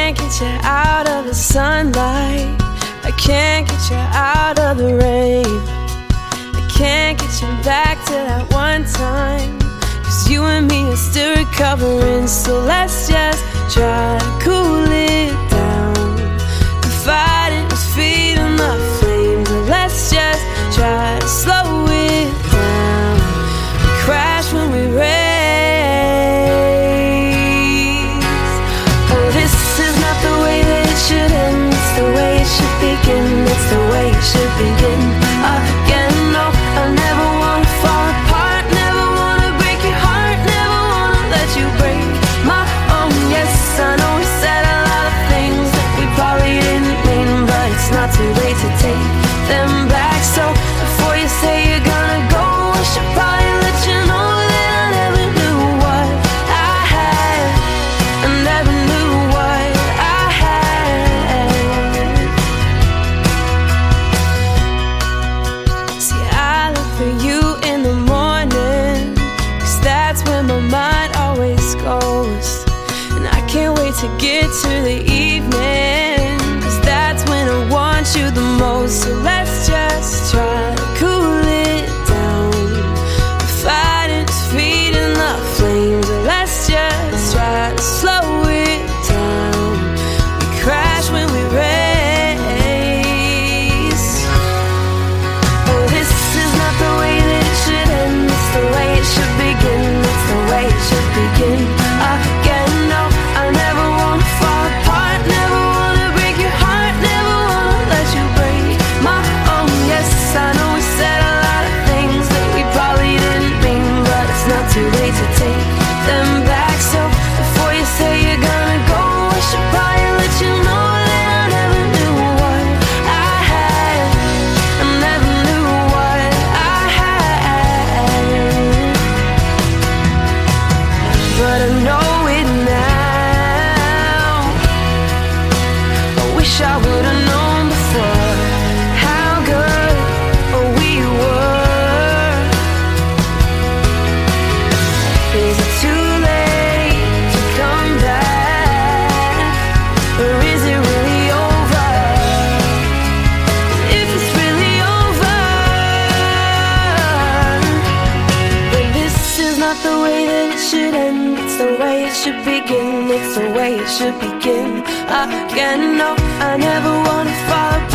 can't get you out of the sunlight. I can't get you out of the rain. I can't get you back to that one time, 'cause you and me are still recovering. So let's just try to cool it down. The fighting is feeding the flames, and let's just try to slow it down. We crash when we race. Oh, this is not the way that it should end. It's the way it should begin. It's the way it should begin again. No, I never wanna fall apart, never wanna break your heart, never wanna let you break my own. Yes, I know we said a lot of things that we probably didn't mean, but it's not too late to take them back. So before you say you're gonna go, I should probably let you know that I never knew what I had. I never knew what I had. See, I look for you in the morning, 'cause that's where my mind always goes. And I can't wait to get to the evening, 'cause that's when I want you the most. So let's just try to cool it down. The fighting is feeding the flames, and let's just try to slow it down. We crash when we race. Oh, this is not the way that it should end. It's the way it should begin. It's the way it should begin again. No, I never wanna fall apart, never wanna break your heart, never wanna let you break my own. Yes, I know we said a lot of things that we probably didn't mean, but it's not too late to take them back. So before you say you're gonna go, I should probably let you know that I never knew what I had. I never knew what I had, but I know it now. I wish I would've known before how good we were. Is it too late to come back, or is it really over? If it's really over, then this is not the way that it should end. It's the way it should begin. It's the way it should begin again. No, I never wanna fall apart.